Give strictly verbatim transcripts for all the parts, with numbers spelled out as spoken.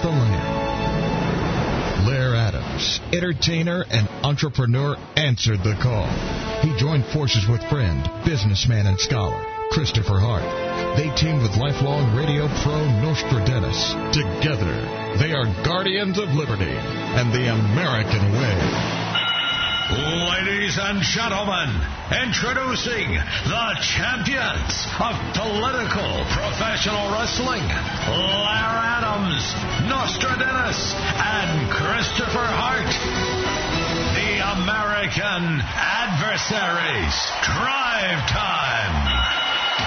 the land. Lair Adams, entertainer and entrepreneur, answered the call. He joined forces with friend, businessman, and scholar Christopher Hart. They teamed with lifelong radio pro Nostradamus. Together, they are guardians of liberty and the American way. Ladies and gentlemen, introducing the champions of political professional wrestling, Lair Adams, Nostradamus, and Christopher Hart. The American Adversaries. Drive Time.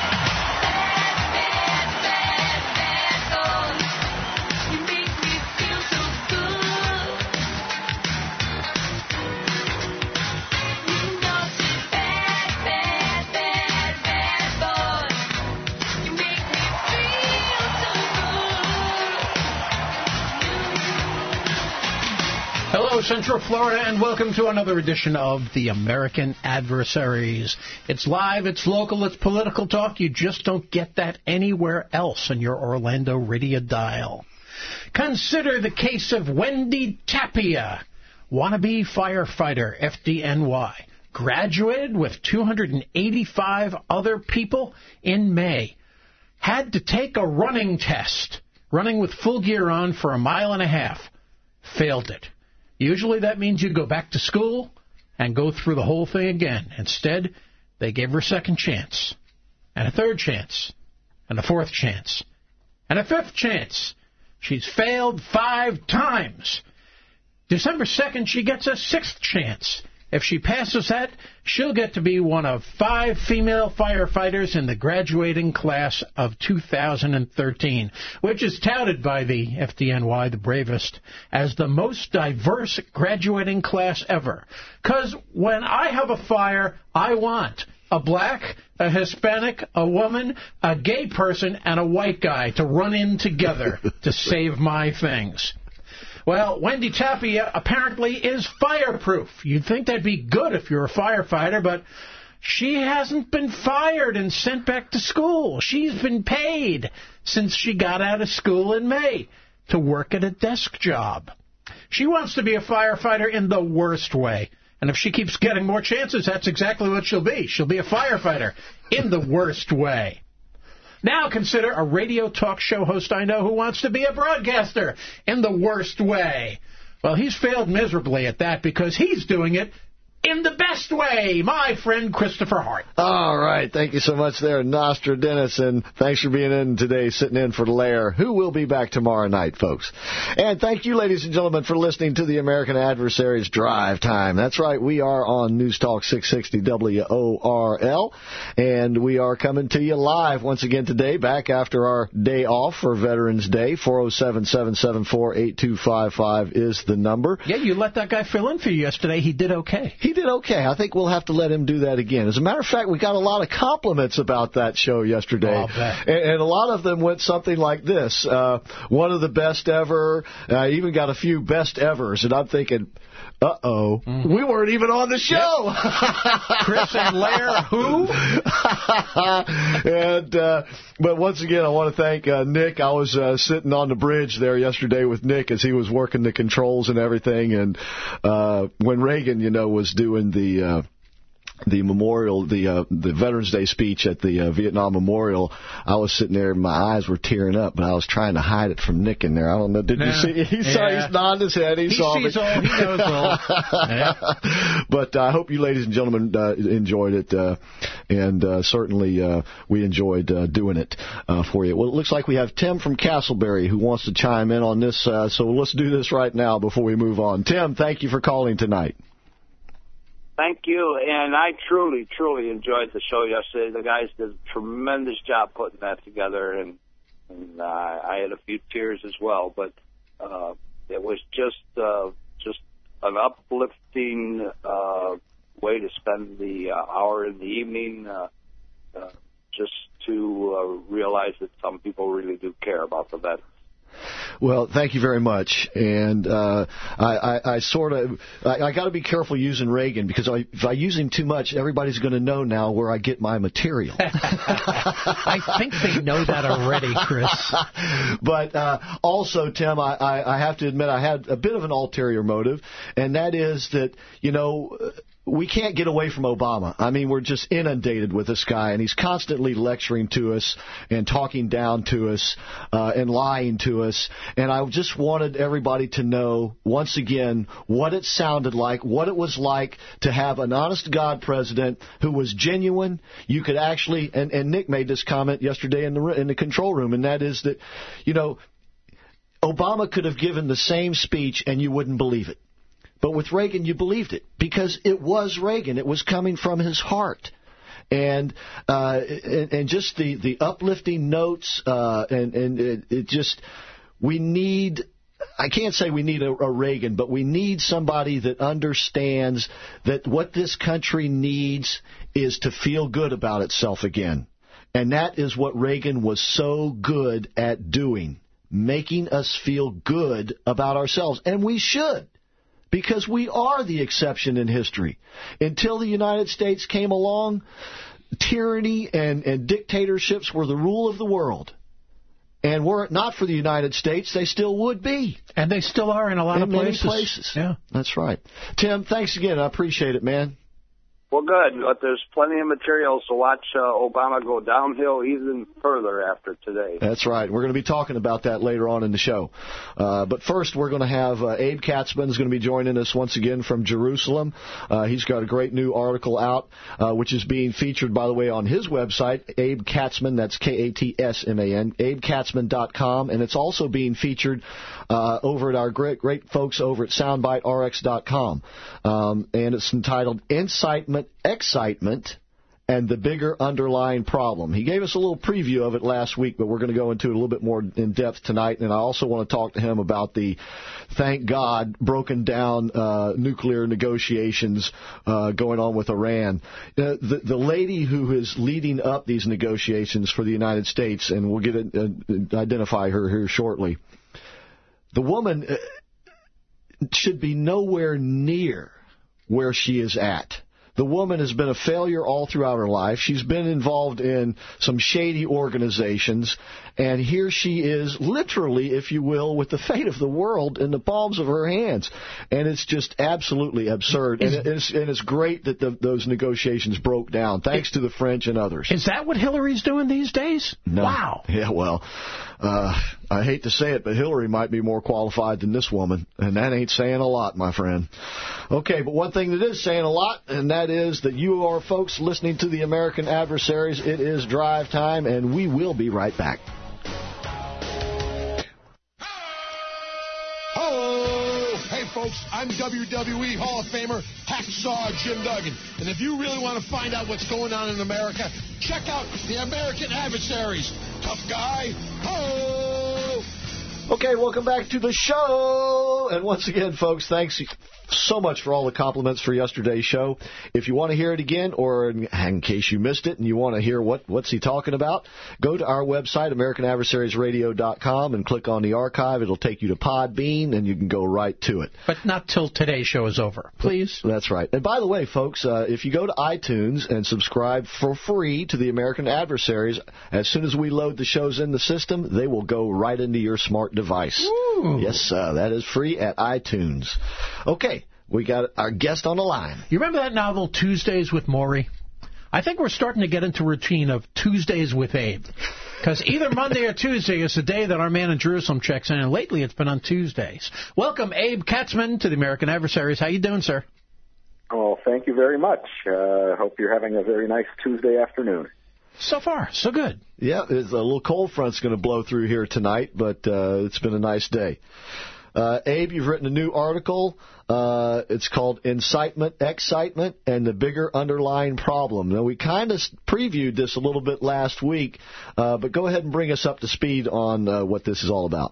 Hello, Central Florida, and welcome to another edition of The American Adversaries. It's live, it's local, it's political talk. You just don't get that anywhere else on your Orlando radio dial. Consider the case of Wendy Tapia, wannabe firefighter, F D N Y. Graduated with two hundred eighty-five other people in May. Had to take a running test, running with full gear on for a mile and a half. Failed it. Usually that means you go back to school and go through the whole thing again. Instead, they gave her a second chance, and a third chance, and a fourth chance, and a fifth chance. She's failed five times. December second, she gets a sixth chance. If she passes that, she'll get to be one of five female firefighters in the graduating class of two thousand thirteen, which is touted by the F D N Y, the bravest, as the most diverse graduating class ever. Because when I have a fire, I want a black, a Hispanic, a woman, a gay person, and a white guy to run in together to save my things. Well, Wendy Tapia apparently is fireproof. You'd think that'd be good if you're a firefighter, but she hasn't been fired and sent back to school. She's been paid since she got out of school in May to work at a desk job. She wants to be a firefighter in the worst way. And if she keeps getting more chances, that's exactly what she'll be. She'll be a firefighter in the worst way. Now consider a radio talk show host I know who wants to be a broadcaster in the worst way. Well, he's failed miserably at that because he's doing it in the best way. My friend Christopher Hart. All right. Thank you so much there, Nostradamus, and thanks for being in today, sitting in for Lair, who will be back tomorrow night, folks. And thank you, ladies and gentlemen, for listening to the American Adversaries Drive Time. That's right. We are on News Talk six sixty W O R L, and we are coming to you live once again today, back after our day off for Veterans Day. four oh seven, seven seven four, eight two five five is the number. Yeah, you let that guy fill in for you yesterday. He did okay. He did okay. I think we'll have to let him do that again. As a matter of fact, we got a lot of compliments about that show yesterday. Oh, I'll bet. And, and a lot of them went something like this. Uh, one of the best ever. I even got a few best evers. And I'm thinking, uh-oh, mm-hmm. we weren't even on the show. Yep. Chris and Lair, who? and uh, But once again, I want to thank uh, Nick. I was uh, sitting on the bridge there yesterday with Nick as he was working the controls and everything. And uh, when Reagan, you know, was doing the uh, the memorial, the uh, the Veterans Day speech at the uh, Vietnam Memorial, I was sitting there and my eyes were tearing up, but I was trying to hide it from Nick in there. I don't know. Did nah. you see? He saw, yeah. He's nodding his head. He, he saw sees me. all. He knows all. Yeah. But uh, I hope you ladies and gentlemen uh, enjoyed it, uh, and uh, certainly uh, we enjoyed uh, doing it uh, for you. Well, it looks like we have Tim from Castleberry who wants to chime in on this, uh, so let's do this right now before we move on. Tim, thank you for calling tonight. Thank you, and I truly, truly enjoyed the show yesterday. The guys did a tremendous job putting that together, and, and uh, I had a few tears as well. But uh, it was just uh, just an uplifting uh, way to spend the uh, hour in the evening, uh, uh, just to uh, realize that some people really do care about the vets. Well, thank you very much. And uh, I, I, I sort of, I, I got to be careful using Reagan because I, if I use him too much, everybody's going to know now where I get my material. I think they know that already, Chris. But uh, also, Tim, I, I, I have to admit I had a bit of an ulterior motive, and that is that, you know, we can't get away from Obama. I mean, we're just inundated with this guy, and he's constantly lecturing to us and talking down to us uh, and lying to us. And I just wanted everybody to know, once again, what it sounded like, what it was like to have an honest-to-God president who was genuine. You could actually, and, and Nick made this comment yesterday in the in the control room, and that is that, you know, Obama could have given the same speech and you wouldn't believe it. But with Reagan, you believed it because it was Reagan. It was coming from his heart. And uh, and, and just the, the uplifting notes, uh, and, and it, it just, we need, I can't say we need a, a Reagan, but we need somebody that understands that what this country needs is to feel good about itself again. And that is what Reagan was so good at doing, making us feel good about ourselves. And we should. Because we are the exception in history. Until the United States came along, tyranny and, and dictatorships were the rule of the world. And were it not for the United States, they still would be. And they still are in a lot in of many places. places. Yeah, that's right. Tim, thanks again. I appreciate it, man. Well, good. But there's plenty of materials to watch uh, Obama go downhill even further after today. That's right. We're going to be talking about that later on in the show. Uh, but first, we're going to have uh, Abe Katzman is going to be joining us once again from Jerusalem. Uh, he's got a great new article out, uh, which is being featured, by the way, on his website, Abe Katzman. That's K A T S M A N, abe katzman dot com. And it's also being featured uh, over at our great, great folks over at soundbite R X dot com. Um, and it's entitled Incitement, Excitement, and the Bigger Underlying Problem. He gave us a little preview of it last week, but we're going to go into it a little bit more in depth tonight. And I also want to talk to him about the, thank God, broken down uh, nuclear negotiations uh, going on with Iran. Uh, the, the lady who is leading up these negotiations for the United States, and we'll get it, uh, identify her here shortly, the woman uh, should be nowhere near where she is at. The woman has been a failure all throughout her life. She's been involved in some shady organizations, and here she is literally, if you will, with the fate of the world in the palms of her hands. And it's just absolutely absurd. And it's, and it's great that the, those negotiations broke down, thanks to the French and others. Is that what Hillary's doing these days? No. Wow. Yeah, well, uh, I hate to say it, but Hillary might be more qualified than this woman, and that ain't saying a lot, my friend. Okay, but one thing that is saying a lot, and that is that you are folks listening to the American Adversaries. It is drive time, and we will be right back. Oh, hey folks, I'm W W E Hall of Famer Hacksaw Jim Duggan. And if you really want to find out what's going on in America, check out the American Adversaries. Tough guy. Oh! Okay, welcome back to the show. And once again, folks, thanks so much for all the compliments for yesterday's show. If you want to hear it again, or in, in case you missed it and you want to hear what what's he talking about, go to our website, American Adversaries Radio dot com, and click on the archive. It'll take you to Podbean, and you can go right to it. But not till today's show is over, please. That's right. And by the way, folks, uh, if you go to iTunes and subscribe for free to the American Adversaries, as soon as we load the shows in the system, they will go right into your smart device. Ooh. Yes, uh, that is free at iTunes. Okay. We got our guest on the line. You remember that novel, Tuesdays with Maury? I think we're starting to get into a routine of Tuesdays with Abe. Because either Monday or Tuesday is the day that our man in Jerusalem checks in, and lately it's been on Tuesdays. Welcome, Abe Katzman, to the American Adversaries. How you doing, sir? Oh, thank you very much. I uh, hope you're having a very nice Tuesday afternoon. So far, so good. Yeah, it's a little cold front's going to blow through here tonight, but uh, it's been a nice day. Uh, Abe, you've written a new article. Uh, it's called Incitement, Excitement, and the Bigger Underlying Problem. Now, we kind of previewed this a little bit last week, uh, but go ahead and bring us up to speed on uh, what this is all about.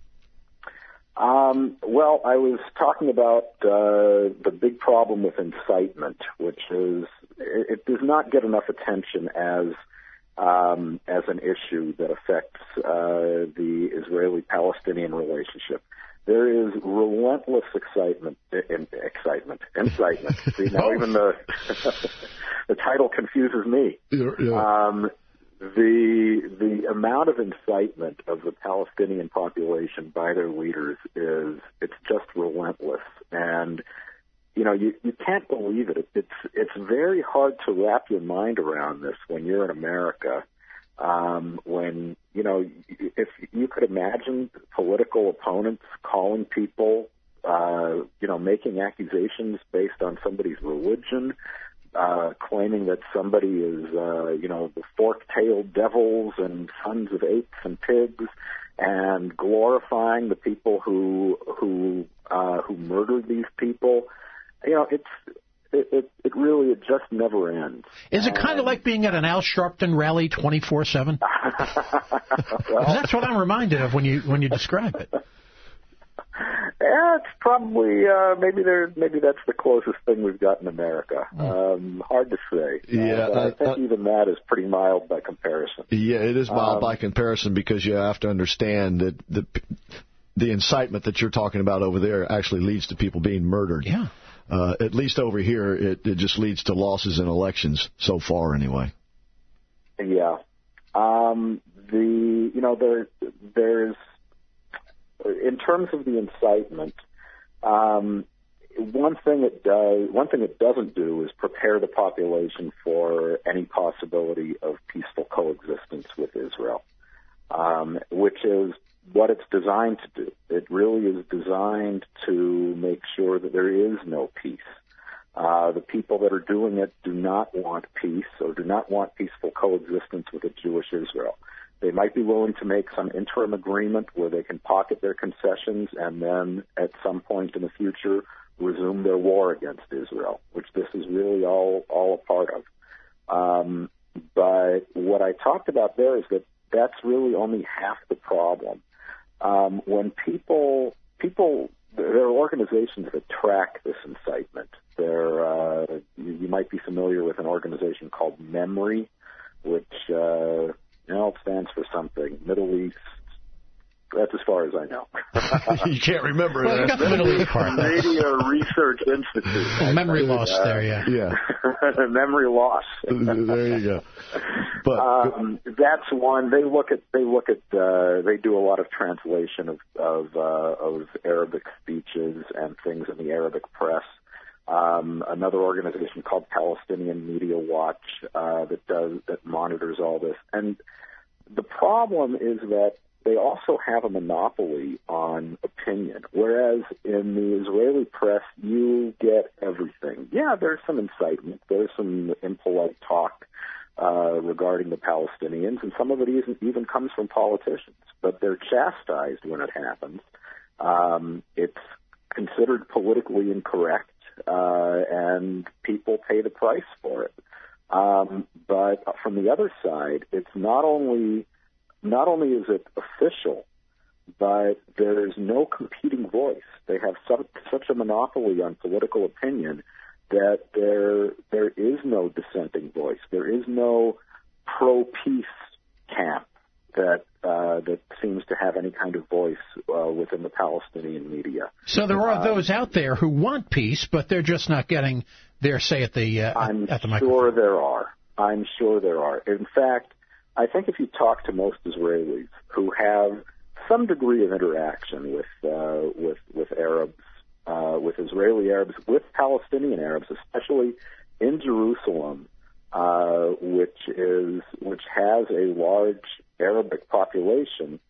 Um, well, I was talking about uh, the big problem with incitement, which is it, it does not get enough attention as um, as an issue that affects uh, the Israeli-Palestinian relationship. There is relentless excitement, in, excitement, incitement. See, now even the the title confuses me. Yeah, yeah. Um, the the amount of incitement of the Palestinian population by their leaders is it's just relentless, and you know you you can't believe it. It's it's very hard to wrap your mind around this when you're in America. Um, when, you know, if you could imagine political opponents calling people, uh, you know, making accusations based on somebody's religion, uh, claiming that somebody is, uh, you know, the fork-tailed devils and sons of apes and pigs, and glorifying the people who, who, uh, who murdered these people, you know, it's, It, it it really, it just never ends. Is it kind of like being at an Al Sharpton rally twenty-four seven? Well, that's what I'm reminded of when you when you describe it. Yeah, it's probably, uh, maybe there, maybe that's the closest thing we've got in America. Um, hard to say. Yeah, uh, but I think uh, even that is pretty mild by comparison. Yeah, it is mild um, by comparison because you have to understand that the the incitement that you're talking about over there actually leads to people being murdered. Yeah. Uh, at least over here, it, it just leads to losses in elections so far, anyway. Yeah. Um, the you know there there's in terms of the incitement, um, one thing it does one thing it doesn't do is prepare the population for any possibility of peaceful coexistence with Israel, um, which is what it's designed to do. It really is designed to make sure that there is no peace. Uh, the people that are doing it do not want peace or do not want peaceful coexistence with a Jewish Israel. They might be willing to make some interim agreement where they can pocket their concessions and then at some point in the future resume their war against Israel, which this is really all, all a part of. Um, but what I talked about there is that that's really only half the problem. Um, when people, people, there are organizations that track this incitement. There, uh, you, you might be familiar with an organization called MEMRI, which, uh, you know, it stands for something, Middle East. That's as far as I know. You can't remember well, that. You got the Middle East part. Media Research Institute. Oh, memory loss uh, there, yeah. Yeah. Memory loss. There you go. But um, that's one. They look at. They look at. Uh, they do a lot of translation of of, uh, of Arabic speeches and things in the Arabic press. Um, another organization called Palestinian Media Watch uh, that does that monitors all this. And the problem is that they also have a monopoly on opinion, whereas in the Israeli press, you get everything. Yeah, there's some incitement. There's some impolite talk uh, regarding the Palestinians, and some of it even, even comes from politicians, but they're chastised when it happens. Um, it's considered politically incorrect, uh, and people pay the price for it. Um, but from the other side, it's not only Not only is it official, but there is no competing voice. They have such, such a monopoly on political opinion that there there is no dissenting voice. There is no pro-peace camp that uh, that seems to have any kind of voice uh, within the Palestinian media. So there are um, those out there who want peace, but they're just not getting their say at the uh, I'm at the sure microphone. there are. I'm sure there are. In fact, I think if you talk to most Israelis who have some degree of interaction with uh, with with Arabs, uh, with Israeli Arabs, with Palestinian Arabs, especially in Jerusalem, uh, which is which has a large Arabic population.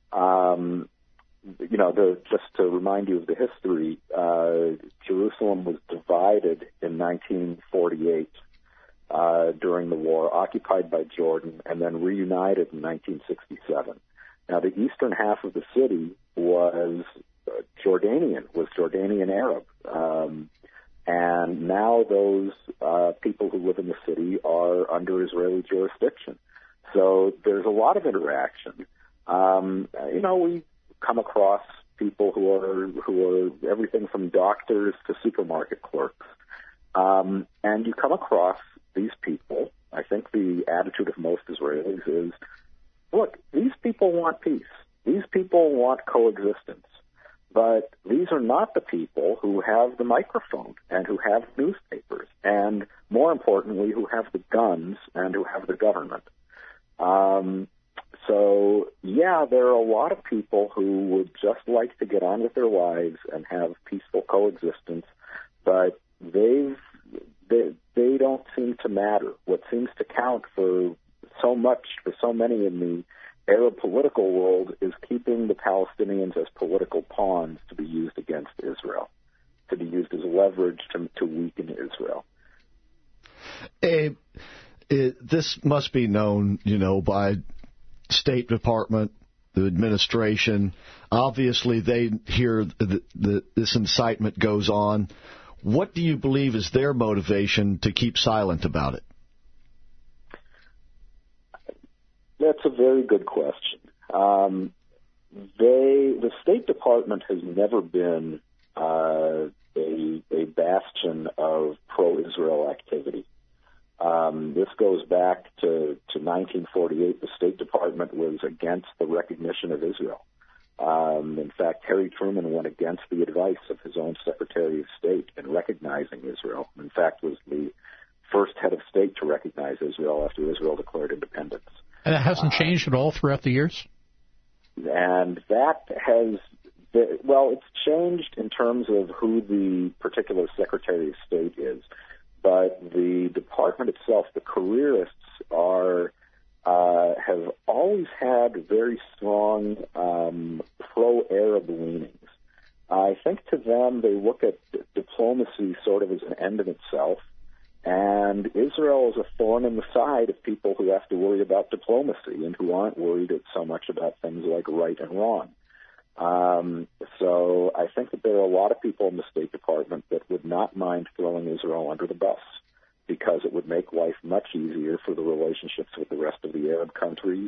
Um, you know, the, just to remind you of the history, uh, Jerusalem was divided in nineteen forty-eight. Uh, during the war, occupied by Jordan, and then reunited in nineteen sixty-seven. Now, the eastern half of the city was uh, Jordanian, was Jordanian Arab. Um, and now those uh, people who live in the city are under Israeli jurisdiction. So there's a lot of interaction. Um, you know, we come across people who are who are everything from doctors to supermarket clerks. Um, and you come across these people I think the attitude of most Israelis is, look, these people want peace. These people want coexistence. But these are not the people who have the microphone and who have newspapers and, more importantly, who have the guns and who have the government. Um, so, yeah, there are a lot of people who would just like to get on with their lives and have peaceful coexistence, but they've, they, they don't seem to matter. What seems to count for so much, for so many in the Arab political world, is keeping the Palestinians as political pawns to be used against Israel, to be used as leverage to, to weaken Israel. Abe, it, this must be known, you know, by State Department, the administration. Obviously, they hear that the, this incitement goes on. What do you believe is their motivation to keep silent about it? That's a very good question. Um, they, the State Department has never been uh, a, a bastion of pro-Israel activity. Um, this goes back to, to nineteen forty-eight. The State Department was against the recognition of Israel. Um, in fact, Harry Truman went against the advice of his own Secretary of State in recognizing Israel. In fact, was the first head of state to recognize Israel after Israel declared independence. And that hasn't changed at all throughout the years? And that has, well, it's changed in terms of who the particular Secretary of State is. But the department itself, the careerists, are uh, have always had very strong um, pro-Arab leanings. I think to them they look at diplomacy sort of as an end in itself. And Israel is a thorn in the side of people who have to worry about diplomacy and who aren't worried so much about things like right and wrong. Um, so I think that there are a lot of people in the State Department that would not mind throwing Israel under the bus because it would make life much easier for the relationships with the rest of the Arab countries.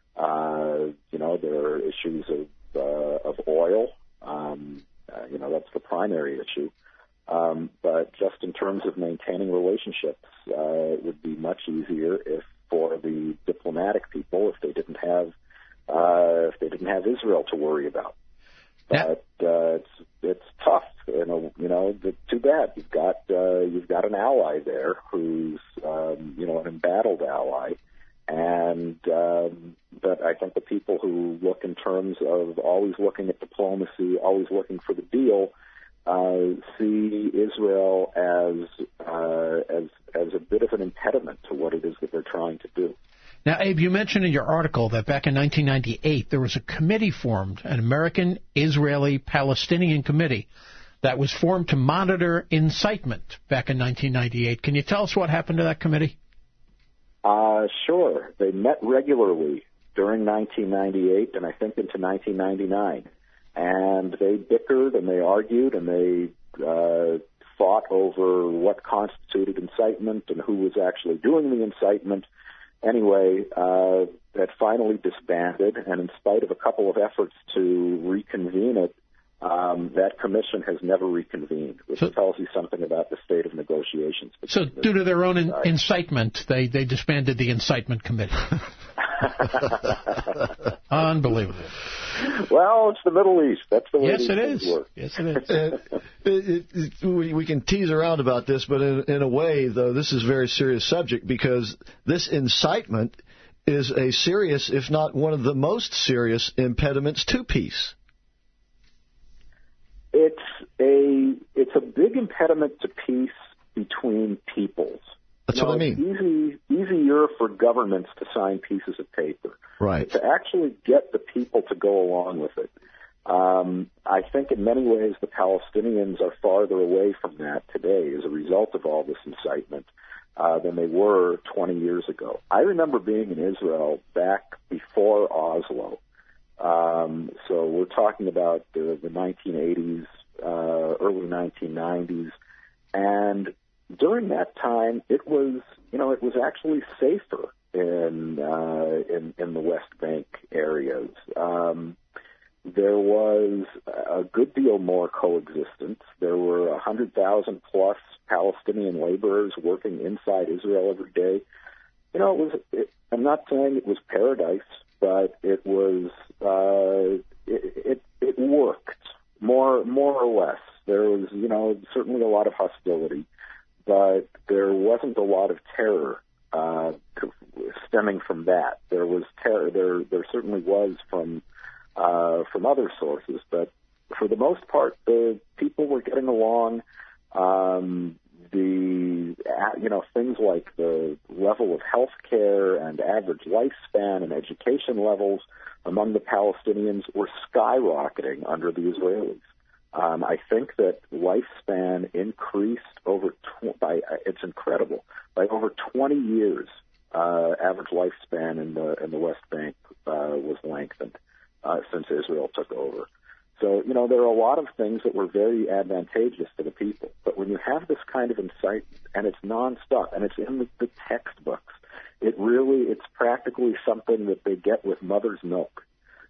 Uh, you know, there are issues of, uh, of oil. Um, uh, you know, that's the primary issue. Um, but just in terms of maintaining relationships, uh, it would be much easier if, for the diplomatic people, if they didn't have, uh, if they didn't have Israel to worry about. But uh, it's it's tough, you know. You know, the, too bad. You've got uh, you've got an ally there who's um, you know an embattled ally, and um, but I think the people who look in terms of always looking at diplomacy, always looking for the deal. Uh, see Israel as uh, as as a bit of an impediment to what it is that they're trying to do. Now, Abe, you mentioned in your article that back in nineteen ninety-eight there was a committee formed, an American-Israeli-Palestinian committee that was formed to monitor incitement back in nineteen ninety-eight. Can you tell us what happened to that committee? Uh, sure. They met regularly during nineteen ninety-eight and I think into nineteen ninety-nine. And they bickered and they argued and they uh, fought over what constituted incitement and who was actually doing the incitement. Anyway, uh, that finally disbanded, and in spite of a couple of efforts to reconvene it, um, that commission has never reconvened, which so, tells you something about the state of negotiations. So due to their own in, incitement, they, they disbanded the incitement committee. Unbelievable. Well, it's the Middle East. That's the way yes, these it things is. work. Yes, it is. it, it, it, we, we can tease around about this, but in, in a way, though, this is a very serious subject because this incitement is a serious, if not one of the most serious, impediments to peace. It's a it's a big impediment to peace between peoples. That's you know, what I mean. It's easy, easier for governments to sign pieces of paper. Right. But to actually get the people to go along with it. Um, I think in many ways the Palestinians are farther away from that today as a result of all this incitement uh, than they were twenty years ago. I remember being in Israel back before Oslo. Um, so we're talking about the, the nineteen eighties, uh, early nineteen nineties, and during that time, it was, you know, it was actually safer in uh, in, in the West Bank areas. Um, there was a good deal more coexistence. There were one hundred thousand plus Palestinian laborers working inside Israel every day. you know, it was. It, I'm not saying it was paradise, but it was. Uh, it, it it worked more more or less. There was, you know, certainly a lot of hostility, but there wasn't a lot of terror uh, stemming from that. There was terror. There there certainly was from uh, from other sources, but for the most part, the people were getting along. Um, the you know things like the level of health care and average lifespan and education levels among the Palestinians were skyrocketing under the Israelis. Um, I think that lifespan increased over tw- by it's incredible by over twenty years. Uh, average lifespan in the in the West Bank uh, was lengthened uh, since Israel took over. So, you know, there are a lot of things that were very advantageous to the people. But when you have this kind of incitement, and it's nonstop, and it's in the, the textbooks, it really, it's practically something that they get with mother's milk.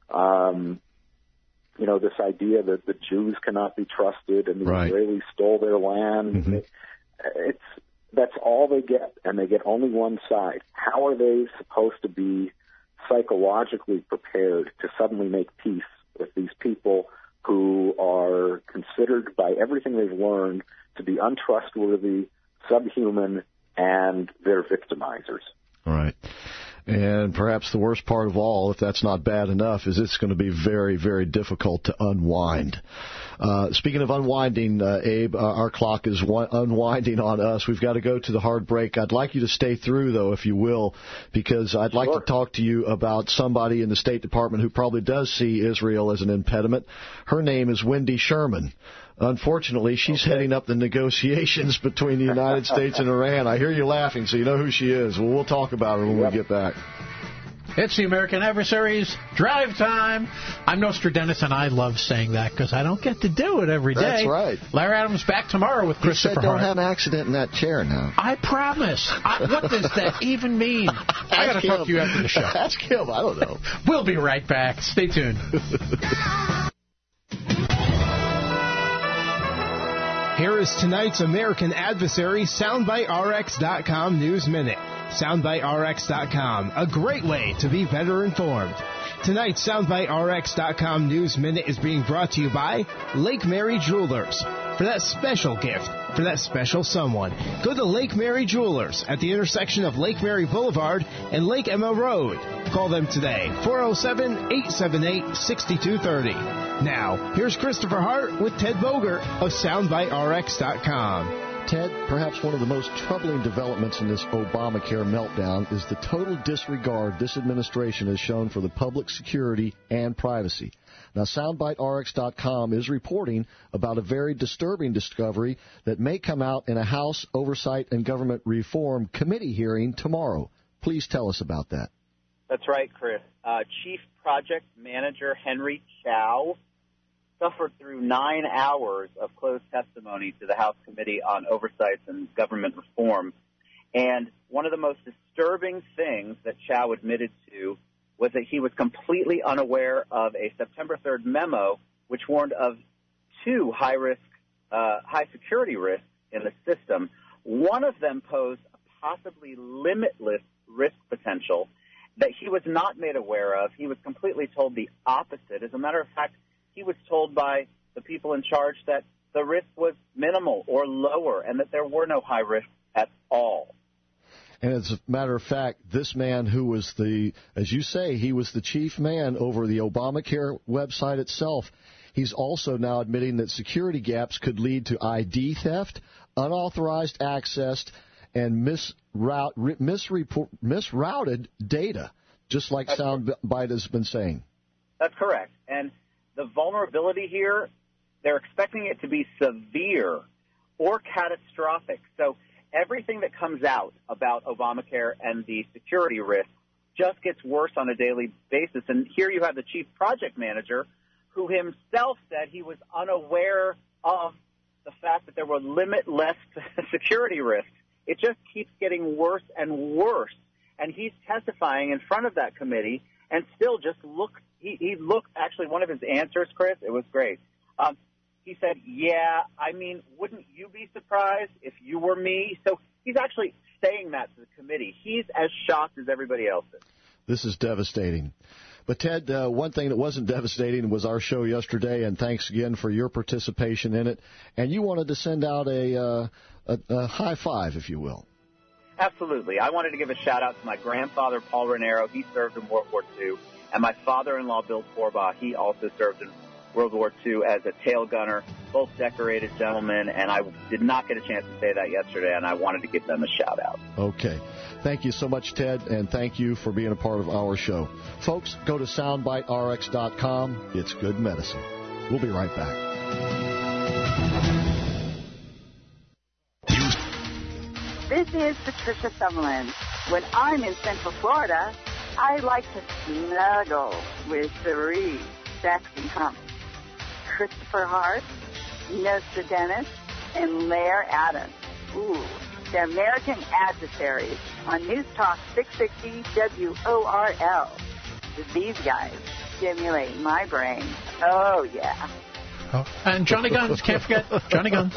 Um, you know, this idea that the Jews cannot be trusted and the right. Israelis stole their land. Mm-hmm. It, it's that's all they get, and they get only one side. How are they supposed to be psychologically prepared to suddenly make peace with these people who are considered by everything they've learned to be untrustworthy, subhuman, and they're victimizers? All right. And perhaps the worst part of all, if that's not bad enough, is it's going to be very, very difficult to unwind. Uh, speaking of unwinding, uh, Abe, uh, our clock is one- unwinding on us. We've got to go to the hard break. I'd like you to stay through, though, if you will, because I'd like sure. to talk to you about somebody in the State Department who probably does see Israel as an impediment. Her name is Wendy Sherman. Unfortunately, she's okay. heading up the negotiations between the United States and Iran. I hear you laughing, so you know who she is. Well, we'll talk about her when yep. we get back. It's the American Adversaries Drive Time. I'm Nostradamus, and I love saying that because I don't get to do it every day. That's right. Larry Adams back tomorrow with Christopher Hart. You said don't Hart. have an accident in that chair now. I promise. I, what does that even mean? I got to talk to you after the show. Ask him. I don't know. We'll be right back. Stay tuned. Here is tonight's American Adversary Soundbite R X dot com News Minute. Soundbite R X dot com, a great way to be better informed. Tonight's Soundbite R X dot com News Minute is being brought to you by Lake Mary Jewelers. For that special gift, for that special someone, go to Lake Mary Jewelers at the intersection of Lake Mary Boulevard and Lake Emma Road. Call them today, four oh seven, eight seven eight, six two three oh. Now, here's Christopher Hart with Ted Bogert of Soundbite R X dot com. Ted, perhaps one of the most troubling developments in this Obamacare meltdown is the total disregard this administration has shown for the public security and privacy. Now, Soundbite R X dot com is reporting about a very disturbing discovery that may come out in a House Oversight and Government Reform Committee hearing tomorrow. Please tell us about that. That's right, Chris. Uh, Chief Project Manager Henry Chow suffered through nine hours of closed testimony to the House Committee on Oversight and Government Reform. And one of the most disturbing things that Chow admitted to was that he was completely unaware of a September third memo which warned of two high-risk, uh, high-security risks in the system. One of them posed a possibly limitless risk potential that he was not made aware of. He was completely told the opposite. As a matter of fact, he was told by the people in charge that the risk was minimal or lower and that there were no high risks at all. And as a matter of fact, this man who was the, as you say, he was the chief man over the Obamacare website itself, he's also now admitting that security gaps could lead to I D theft, unauthorized access, and misroute, misreport, misrouted data, just like That's Soundbite has been saying. That's correct. And the vulnerability here, they're expecting it to be severe or catastrophic. So everything that comes out about Obamacare and the security risk just gets worse on a daily basis. And here you have the chief project manager who himself said he was unaware of the fact that there were limitless security risks. It just keeps getting worse and worse. And he's testifying in front of that committee and still just look. He, he looked, actually, one of his answers, Chris, it was great. Um, he said, yeah, I mean, wouldn't you be surprised if you were me? So he's actually saying that to the committee. He's as shocked as everybody else is. This is devastating. But, Ted, uh, one thing that wasn't devastating was our show yesterday, and thanks again for your participation in it. And you wanted to send out a, uh, a, a high five, if you will. Absolutely. I wanted to give a shout-out to my grandfather, Paul Raniero. He served in World War Two. And my father-in-law, Bill Forbaugh, he also served in World War Two as a tail gunner, both decorated gentlemen, and I did not get a chance to say that yesterday, and I wanted to give them a shout-out. Okay. Thank you so much, Ted, and thank you for being a part of our show. Folks, go to soundbite R X dot com. It's good medicine. We'll be right back. This is Patricia Summerlin. When I'm in Central Florida, I like to snuggle with three sexy humps. Christopher Hart, Nostradamus, and Lair Adams. Ooh, the American Adversaries on News Talk six sixty W O R L. These guys stimulate my brain. Oh, yeah. Oh, and Johnny Guns, can't forget Johnny Guns.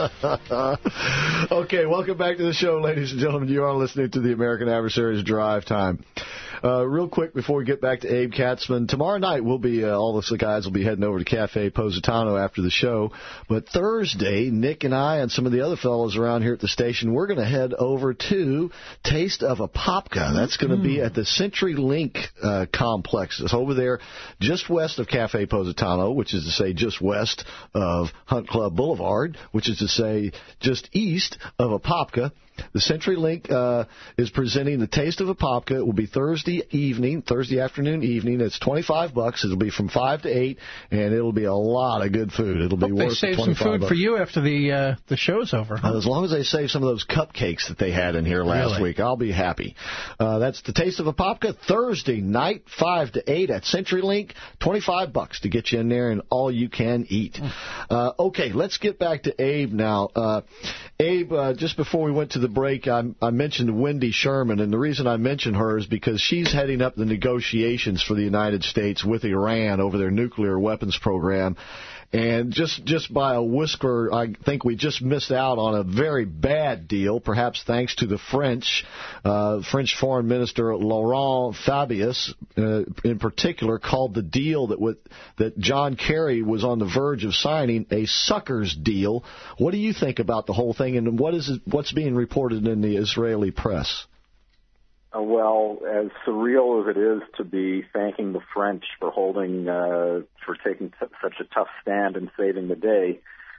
Okay, welcome back to the show, ladies and gentlemen. You are listening to the American Adversaries Drive Time. Uh, real quick before we get back to Abe Katzman, tomorrow night we'll be, uh, all of the guys will be heading over to Cafe Positano after the show. But Thursday, Nick and I and some of the other fellows around here at the station, we're going to head over to Taste of Apopka. That's going to mm. be at the CenturyLink uh, complex. It's over there just west of Cafe Positano, which is to say just west of Hunt Club Boulevard, which is to say just east of Apopka. The CenturyLink uh, is presenting the Taste of Apopka. It will be Thursday evening, Thursday afternoon evening. It's twenty-five bucks. It'll be from five to eight, and it'll be a lot of good food. It'll be Hope worth they save twenty-five some food bucks. for you after the uh, the show's over. Huh? Uh, as long as they save some of those cupcakes that they had in here last really? week, I'll be happy. Uh, that's the Taste of Apopka, Thursday night, five to eight at CenturyLink. twenty-five bucks to get you in there and all you can eat. Uh, okay, let's get back to Abe now. Uh, Abe, uh, just before we went to the break, I, I mentioned Wendy Sherman, and the reason I mention her is because she's heading up the negotiations for the United States with Iran over their nuclear weapons program. And just, just by a whisker, I think we just missed out on a very bad deal, perhaps thanks to the French. Uh, French Foreign Minister Laurent Fabius, uh, in particular, called the deal that with, that John Kerry was on the verge of signing a sucker's deal. What do you think about the whole thing, and what is it, what's being reported in the Israeli press? Uh, well, as surreal as it is to be thanking the French for holding, uh, for taking t- such a tough stand and saving the day,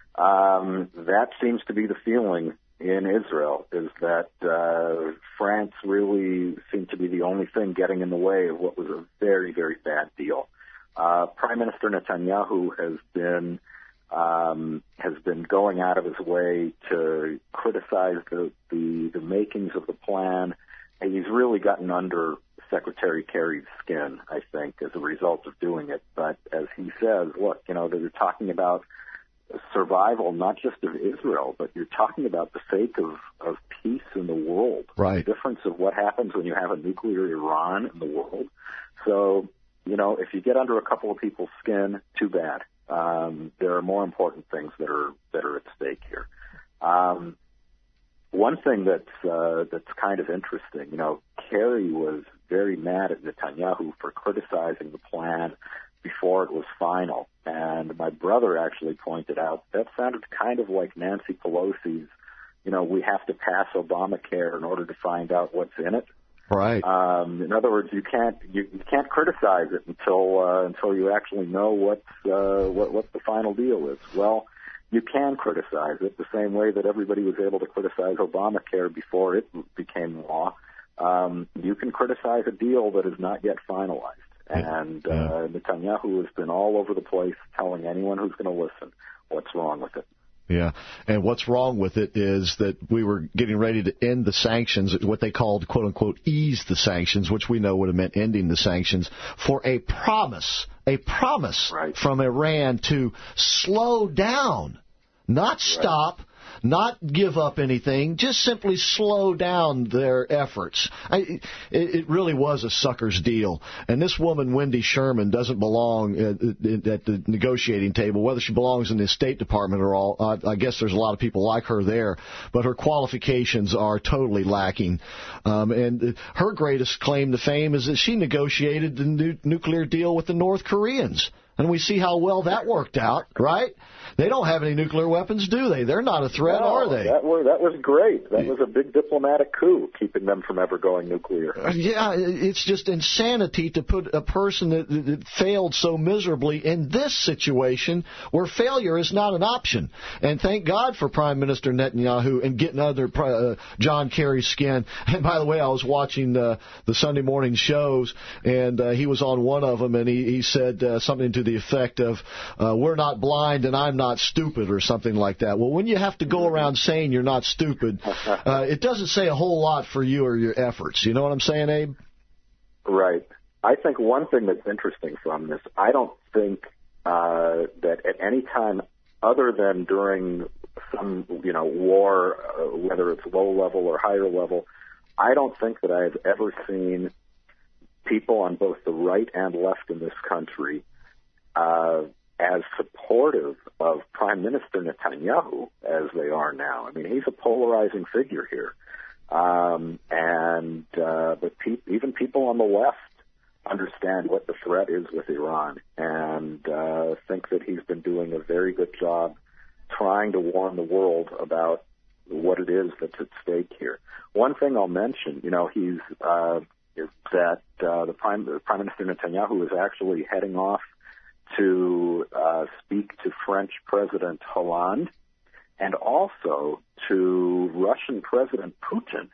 um, that seems to be the feeling in Israel, is that uh, France really seemed to be the only thing getting in the way of what was a very, very bad deal. Uh, Prime Minister Netanyahu has been um, has been going out of his way to criticize the, the, the makings of the plan. And he's really gotten under Secretary Kerry's skin, I think, as a result of doing it. But as he says, look, you know, they're talking about survival, not just of Israel, but you're talking about the sake of, of peace in the world. Right. The difference of what happens when you have a nuclear Iran in the world. So, you know, if you get under a couple of people's skin, too bad. Um, there are more important things that are that are at stake here. Um, One thing that's uh, that's kind of interesting, you know, Kerry was very mad at Netanyahu for criticizing the plan before it was final. And my brother actually pointed out that sounded kind of like Nancy Pelosi's, you know, we have to pass Obamacare in order to find out what's in it. Right. Um, in other words, you can't you, you can't criticize it until uh, until you actually know what's uh, what what the final deal is. Well, you can criticize it the same way that everybody was able to criticize Obamacare before it became law. Um, you can criticize a deal that is not yet finalized. And uh, Netanyahu has been all over the place telling anyone who's going to listen what's wrong with it. Yeah, and what's wrong with it is that we were getting ready to end the sanctions, what they called, quote-unquote, ease the sanctions, which we know would have meant ending the sanctions, for a promise, a promise right. from Iran to slow down, not stop, right. not give up anything, just simply slow down their efforts. I, it, it really was a sucker's deal. And this woman, Wendy Sherman, doesn't belong at, at the negotiating table. Whether she belongs in the State Department or all, uh, I guess there's a lot of people like her there, but her qualifications are totally lacking. Um, and her greatest claim to fame is that she negotiated the nu- nuclear deal with the North Koreans. And we see how well that worked out, right? They don't have any nuclear weapons, do they? They're not a threat, no, are they? That was, that was great. That was a big diplomatic coup, keeping them from ever going nuclear. Yeah, it's just insanity to put a person that, that failed so miserably in this situation where failure is not an option. And thank God for Prime Minister Netanyahu and getting under uh, John Kerry's skin. And by the way, I was watching uh, the Sunday morning shows, and uh, he was on one of them, and he, he said uh, something to the effect of, uh, we're not blind and I'm not stupid, or something like that. Well, when you have to go around saying you're not stupid, uh, it doesn't say a whole lot for you or your efforts. You know what I'm saying, Abe? Right. I think one thing that's interesting from this, I don't think uh, that at any time other than during some, you know, war, uh, whether it's low level or higher level, I don't think that I've ever seen people on both the right and left in this country uh, as supportive of Prime Minister Netanyahu as they are now. I mean, he's a polarizing figure here. Um, and uh, but pe- even people on the left understand what the threat is with Iran and uh, think that he's been doing a very good job trying to warn the world about what it is that's at stake here. One thing I'll mention, you know, he's uh, is that uh, the Prime, the Prime Minister Netanyahu is actually heading off to uh, speak to French President Hollande and also to Russian President Putin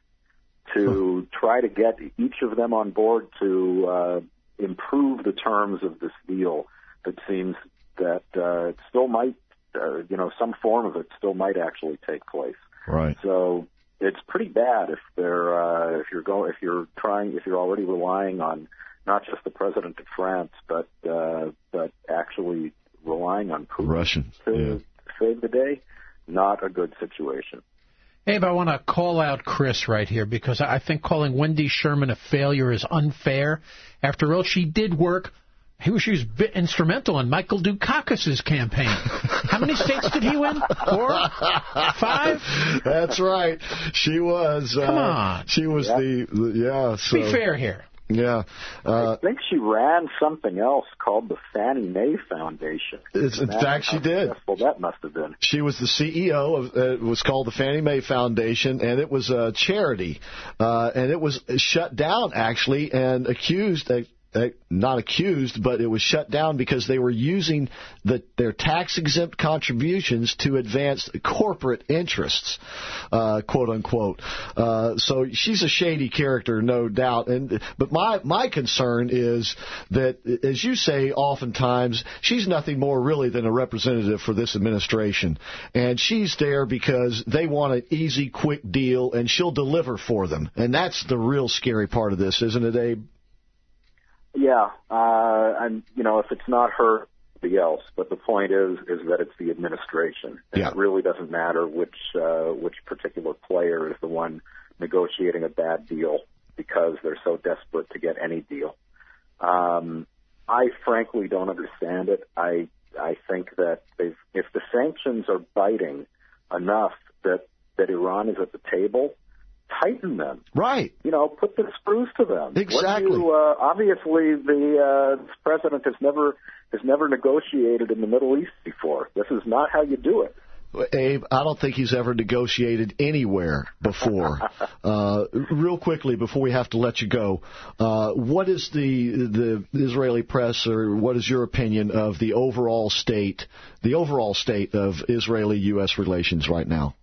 to try to get each of them on board to uh, improve the terms of this deal that seems that uh, it still might, uh, you know, some form of it still might actually take place. Right. So it's pretty bad if they're uh, if you're going if you're trying if you're already relying on not just the president of France, but uh, but actually relying on Putin Russian, to yeah. save the day. Not a good situation. Abe, I want to call out Chris right here because I think calling Wendy Sherman a failure is unfair. After all, she did work. She was instrumental in Michael Dukakis's campaign. How many states did he win? Four? Five? That's right. She was. Come uh, on. She was yeah. the, the yeah. So. Be fair here. Yeah. Uh, I think she ran something else called the Fannie Mae Foundation. It's, in fact, she did. Well, that must have been. She was the C E O of, uh, it was called the Fannie Mae Foundation, and it was a charity. Uh, and it was shut down, actually, and accused, uh, uh, not accused, but it was shut down because they were using the, their tax-exempt contributions to advance corporate interests, uh, quote unquote. Uh, so she's a shady character, no doubt. And but my my concern is that, as you say, oftentimes she's nothing more really than a representative for this administration, and she's there because they want an easy, quick deal, and she'll deliver for them. And that's the real scary part of this, isn't it, Abe? Yeah, uh, and you know, if it's not her, somebody else. But the point is, is that it's the administration, and yeah. it really doesn't matter which uh, which particular player is the one negotiating a bad deal because they're so desperate to get any deal. Um, I frankly don't understand it. I I think that they've, if the sanctions are biting enough that that Iran is at the table, tighten them. Right. You know, put the screws to them. Exactly. What you, uh, obviously, the uh, president has never has never negotiated in the Middle East before. This is not how you do it. Abe, I don't think he's ever negotiated anywhere before. uh, real quickly, before we have to let you go, uh, what is the the Israeli press, or what is your opinion of the overall state, the overall state of Israeli-U S relations right now?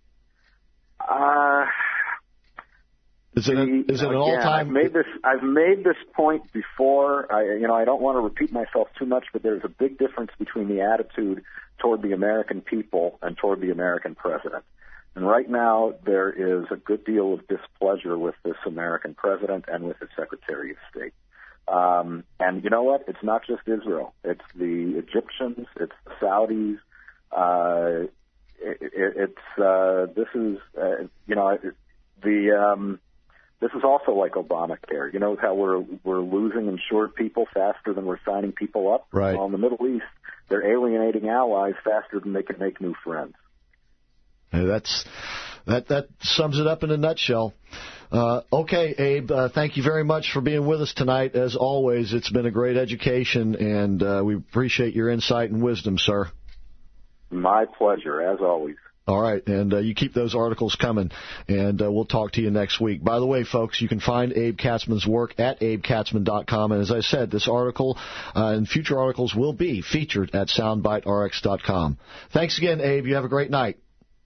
Uh, is it, a, is it an again, all-time? I've made this. I've made this point before. I, you know, I don't want to repeat myself too much, but there's a big difference between the attitude toward the American people and toward the American president. And right now, there is a good deal of displeasure with this American president and with his Secretary of State. Um, and you know what? It's not just Israel. It's the Egyptians. It's the Saudis. Uh, it, it's uh, this is uh, you know the um, this is also like Obamacare. You know how we're we're losing insured people faster than we're signing people up. Right. Well, in the Middle East, they're alienating allies faster than they can make new friends. Hey, that's that that sums it up in a nutshell. Uh, okay, Abe, uh, thank you very much for being with us tonight. As always, it's been a great education, and uh, we appreciate your insight and wisdom, sir. My pleasure, as always. All right, and uh, you keep those articles coming, and uh, we'll talk to you next week. By the way, folks, you can find Abe Katzman's work at abe katzman dot com, and as I said, this article uh, and future articles will be featured at soundbite r x dot com. Thanks again, Abe. You have a great night.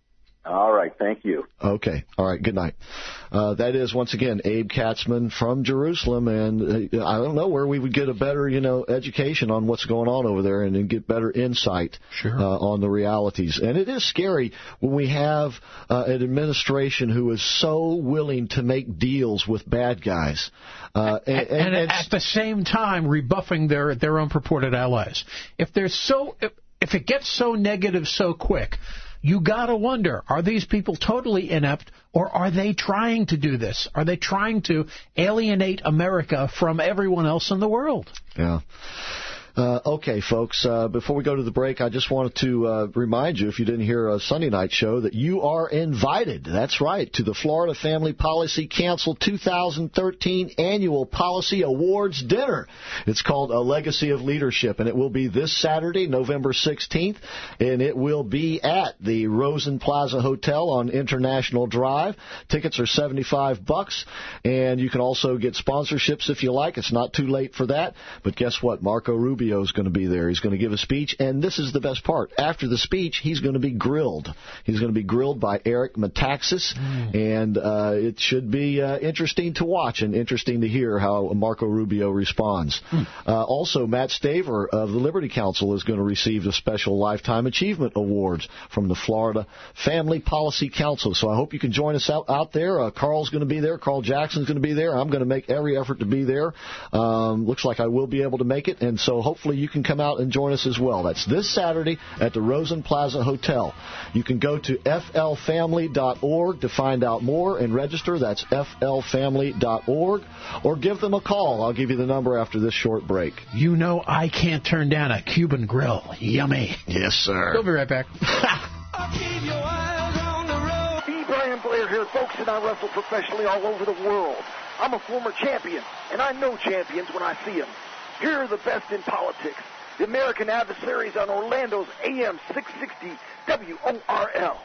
All right, thank you. Okay, all right, good night. Uh, that is, once again, Abe Katzman from Jerusalem, and uh, I don't know where we would get a better, you know, education on what's going on over there and, and get better insight sure. uh, on the realities. And it is scary when we have uh, an administration who is so willing to make deals with bad guys. Uh, and, and, and, and at the same time rebuffing their, their own purported allies. If they're so, if, if it gets so negative so quick, you got to wonder, are these people totally inept, or are they trying to do this? Are they trying to alienate America from everyone else in the world? Yeah. Uh, okay, folks, uh, before we go to the break, I just wanted to uh, remind you, if you didn't hear a Sunday night show, that you are invited, that's right, to the Florida Family Policy Council two thousand thirteen Annual Policy Awards Dinner. It's called A Legacy of Leadership, and it will be this Saturday, November sixteenth, and it will be at the Rosen Plaza Hotel on International Drive. Tickets are seventy-five bucks, and you can also get sponsorships if you like. It's not too late for that, but guess what? Marco Rubio is going to be there. He's going to give a speech, and this is the best part. After the speech, he's going to be grilled. He's going to be grilled by Eric Metaxas, mm. and uh, it should be uh, interesting to watch and interesting to hear how Marco Rubio responds. Mm. Uh, also, Matt Staver of the Liberty Council is going to receive a special Lifetime Achievement Awards from the Florida Family Policy Council. So I hope you can join us out, out there. Uh, Carl's going to be there. Carl Jackson's going to be there. I'm going to make every effort to be there. Um, looks like I will be able to make it, and so hopefully you can come out and join us as well. That's this Saturday at the Rosen Plaza Hotel. You can go to f l family dot org to find out more and register. That's f l family dot org. Or give them a call. I'll give you the number after this short break. You know I can't turn down a Cuban grill. Yummy. Yes, sir. We'll be right back. B. Brian Blair here, folks, and I wrestle professionally all over the world. I'm a former champion, and I know champions when I see them. Here are the best in politics. The American Adversaries on Orlando's A M six sixty W O R L.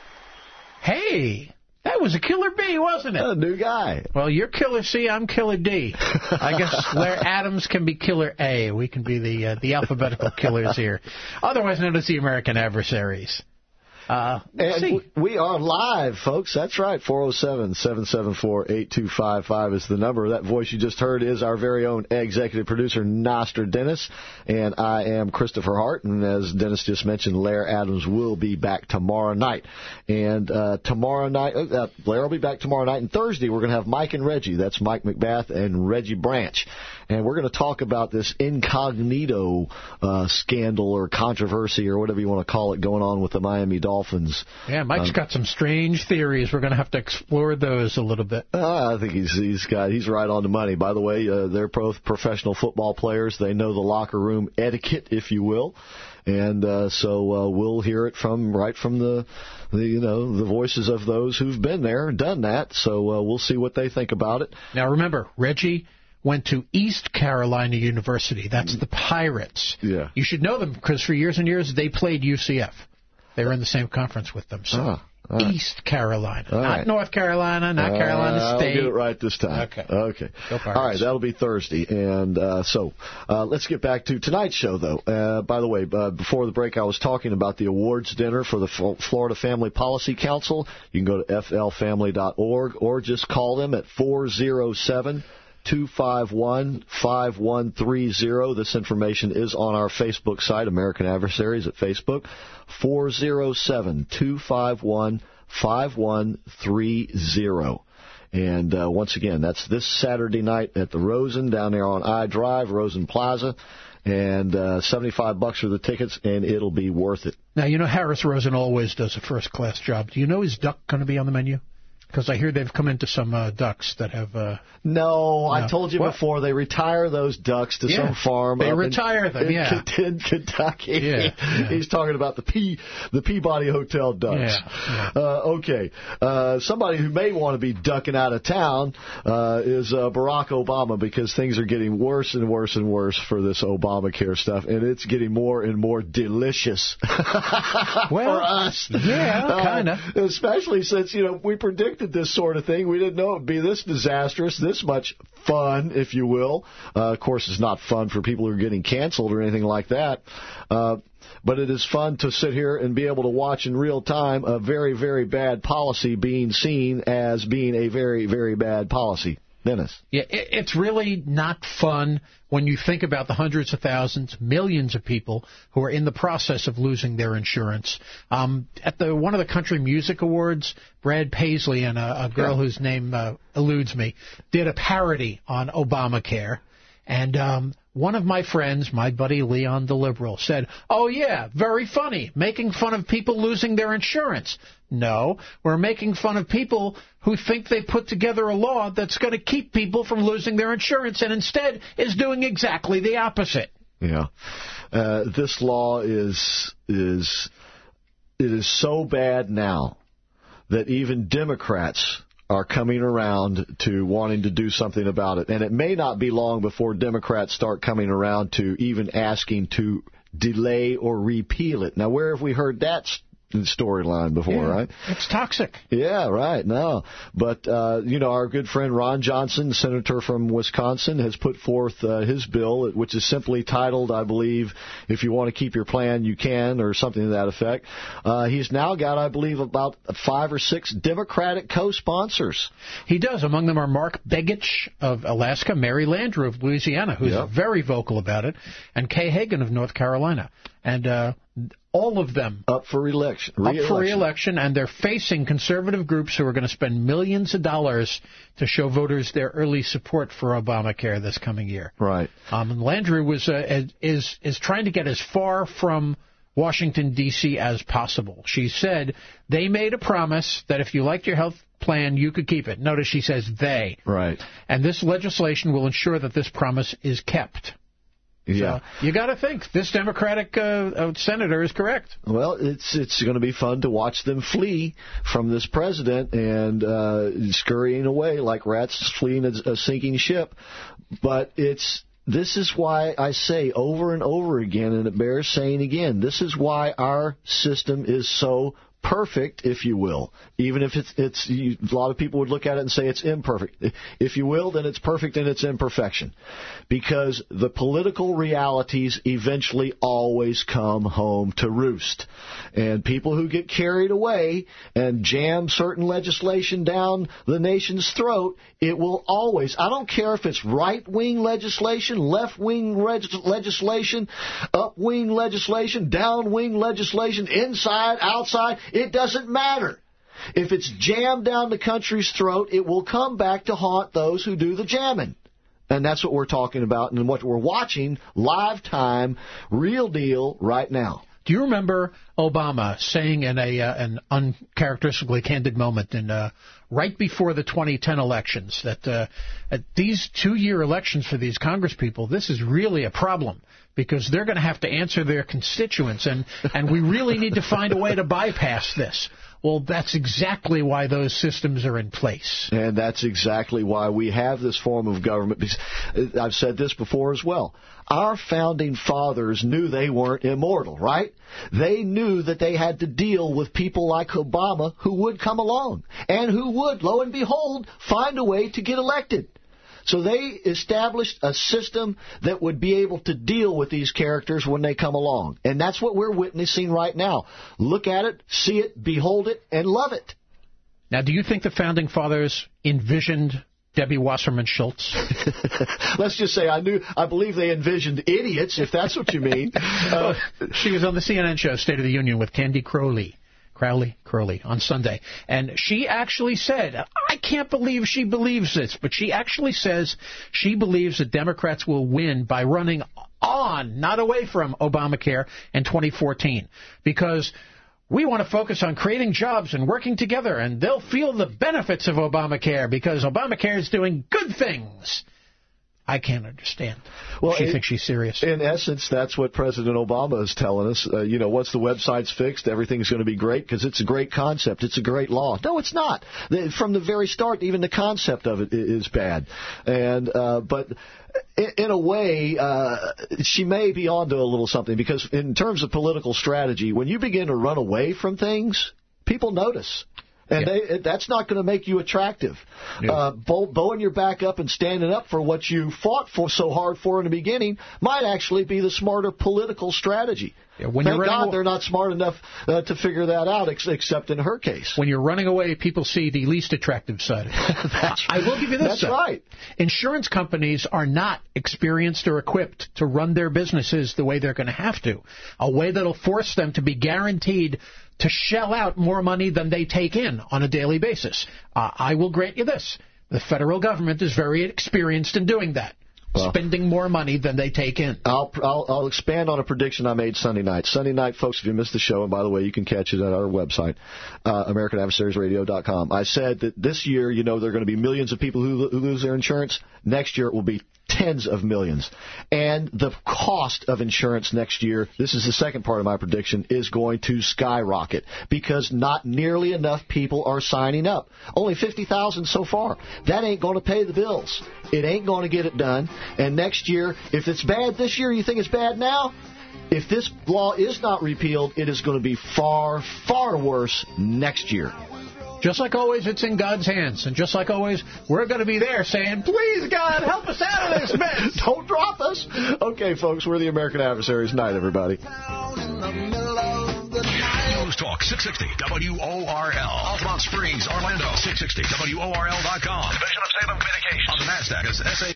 Hey, that was a Killer B, wasn't it? A new guy. Well, you're Killer C, I'm Killer D. I guess Blair Adams can be Killer A. We can be the uh, the alphabetical killers here. Otherwise known as the American Adversaries. Uh, and see. We are live, folks. That's right. four oh seven, seven seven four, eight two five five is the number. That voice you just heard is our very own executive producer, Nostradamus. And I am Christopher Hart. And as Dennis just mentioned, Blair Adams will be back tomorrow night. And uh, tomorrow night, uh, Blair will be back tomorrow night. And Thursday, we're going to have Mike and Reggie. That's Mike McBath and Reggie Branch. And we're going to talk about this incognito uh, scandal or controversy or whatever you want to call it going on with the Miami Dolphins. Yeah, Mike's um, got some strange theories. We're going to have to explore those a little bit. Uh, I think he's he's got he's right on the money. By the way, uh, they're both professional football players. They know the locker room etiquette, if you will. And uh, so uh, we'll hear it from right from the, the, you know, the voices of those who've been there and done that. So uh, we'll see what they think about it. Now, remember, Reggie went to East Carolina University. That's the Pirates. Yeah. You should know them because for years and years they played U C F. They were in the same conference with them. So ah, right. East Carolina, all not right. North Carolina, not uh, Carolina State. I'll get it right this time. Okay. Okay. Go Pirates. All right, that'll be Thursday. And uh, so uh, let's get back to tonight's show, though. Uh, by the way, uh, before the break, I was talking about the awards dinner for the F- Florida Family Policy Council. You can go to f l family dot org or just call them at four oh seven, two five one, five one three zero. This information is on our Facebook site, American Adversaries at Facebook. four oh seven, two five one, five one three zero. And uh, once again, that's this Saturday night at the Rosen down there on I Drive, Rosen Plaza. And uh, seventy-five bucks for the tickets, and it'll be worth it. Now, you know Harris Rosen always does a first-class job. Do you know his duck going to be on the menu? Because I hear they've come into some uh, ducks that have... Uh, no, no, I told you what? before, they retire those ducks to yeah, some farm. They up retire in, them, in, yeah. In Kentucky. Yeah, yeah. He's talking about the P, the Peabody Hotel ducks. Yeah, yeah. Uh, okay. Uh, somebody who may want to be ducking out of town uh, is uh, Barack Obama, because things are getting worse and worse and worse for this Obamacare stuff, and it's getting more and more delicious well, for us. Yeah, kind of. Uh, especially since, you know, we predicted this sort of thing. We didn't know it would be this disastrous, this much fun, if you will. Uh, of course, it's not fun for people who are getting canceled or anything like that. Uh, but it is fun to sit here and be able to watch in real time a very, very bad policy being seen as being a very, very bad policy. Dennis. Yeah, it's really not fun when you think about the hundreds of thousands, millions of people who are in the process of losing their insurance. Um, at the one of the Country Music Awards, Brad Paisley and a, a girl yeah. whose name uh, eludes me did a parody on Obamacare. And um, one of my friends, my buddy Leon the Liberal, said, oh, yeah, very funny, making fun of people losing their insurance. No, we're making fun of people who think they put together a law that's going to keep people from losing their insurance and instead is doing exactly the opposite. Yeah. Uh, this law is is it is so bad now that even Democrats are coming around to wanting to do something about it. And it may not be long before Democrats start coming around to even asking to delay or repeal it. Now, where have we heard that storyline before, yeah, right? It's toxic. Yeah, right. No. But, uh, you know, our good friend Ron Johnson, senator from Wisconsin, has put forth uh, his bill, which is simply titled, I believe, If You Want to Keep Your Plan, You Can, or something to that effect. Uh, he's now got, I believe, about five or six Democratic co-sponsors. He does. Among them are Mark Begich of Alaska, Mary Landrieu of Louisiana, who's yep. very vocal about it, and Kay Hagan of North Carolina. And uh, all of them up for re-election. Re-election. Up for re-election, and they're facing conservative groups who are going to spend millions of dollars to show voters their early support for Obamacare this coming year. Right. Um, and Landrieu was uh, is is trying to get as far from Washington, D C as possible. She said they made a promise that if you liked your health plan, you could keep it. Notice she says they. Right. And this legislation will ensure that this promise is kept. Yeah, so you got to think this Democratic uh, senator is correct. Well, it's it's going to be fun to watch them flee from this president and uh, scurrying away like rats fleeing a, a sinking ship. But it's this is why I say over and over again, and it bears saying again, this is why our system is so perfect, if you will. Even if it's, it's you, a lot of people would look at it and say it's imperfect. If you will, then it's perfect in its imperfection. Because the political realities eventually always come home to roost. And people who get carried away and jam certain legislation down the nation's throat, it will always, I don't care if it's right-wing legislation, left-wing reg- legislation, up-wing legislation, down-wing legislation, inside, outside, it doesn't matter. If it's jammed down the country's throat, it will come back to haunt those who do the jamming. And that's what we're talking about and what we're watching live time, real deal right now. Do you remember Obama saying in a uh, an uncharacteristically candid moment in uh, right before the twenty ten elections that uh, at these two-year elections for these congresspeople, this is really a problem because they're going to have to answer their constituents, and, and we really need to find a way to bypass this. Well, that's exactly why those systems are in place. And that's exactly why we have this form of government. I've said this before as well. Our founding fathers knew they weren't immortal, right? They knew that they had to deal with people like Obama who would come along and who would, lo and behold, find a way to get elected. So they established a system that would be able to deal with these characters when they come along. And that's what we're witnessing right now. Look at it, see it, behold it, and love it. Now, do you think the Founding Fathers envisioned Debbie Wasserman Schultz? Let's just say I knew, I believe they envisioned idiots, if that's what you mean. Uh, she was on the C N N show State of the Union with Candy Crowley. Crowley Curley, on Sunday. And she actually said, I can't believe she believes this, but she actually says she believes that Democrats will win by running on, not away from, Obamacare in twenty fourteen. Because we want to focus on creating jobs and working together, and they'll feel the benefits of Obamacare because Obamacare is doing good things. I can't understand. Well, she it, thinks she's serious. In essence, that's what President Obama is telling us. Uh, you know, once the website's fixed, everything's going to be great because it's a great concept. It's a great law. No, it's not. The, from the very start, even the concept of it is bad. And uh, but in, in a way, uh, she may be onto a little something because in terms of political strategy, when you begin to run away from things, people notice. And yeah. they, that's not going to make you attractive. Yeah. Uh, bow, bowing your back up and standing up for what you fought for so hard for in the beginning might actually be the smarter political strategy. Yeah, when Thank you're God they're not smart enough uh, to figure that out, ex- except in her case. When you're running away, people see the least attractive side of it. That's I will give you this. That's though. right. Insurance companies are not experienced or equipped to run their businesses the way they're going to have to, a way that'll force them to be guaranteed to shell out more money than they take in on a daily basis. Uh, I will grant you this. The federal government is very experienced in doing that, well, spending more money than they take in. I'll, I'll, I'll expand on a prediction I made Sunday night. Sunday night, folks, if you missed the show, and by the way, you can catch it at our website, uh, American Adversaries Radio dot com. I said that this year, you know, there are going to be millions of people who, who lose their insurance. Next year, it will be tens of millions. And the cost of insurance next year, this is the second part of my prediction, is going to skyrocket because not nearly enough people are signing up. Only fifty thousand so far. That ain't going to pay the bills. It ain't going to get it done. And next year, if it's bad this year, you think it's bad now? If this law is not repealed, it is going to be far, far worse next year. Just like always, it's in God's hands. And just like always, we're going to be there saying, please, God, help us out of this mess. Don't drop us. Okay, folks, we're the American Adversaries. Night, everybody. News Talk six sixty W O R L. Altamont Springs, Orlando. six sixty W O R L dot com. Division of Salem Communications. On the NASDAQ as S A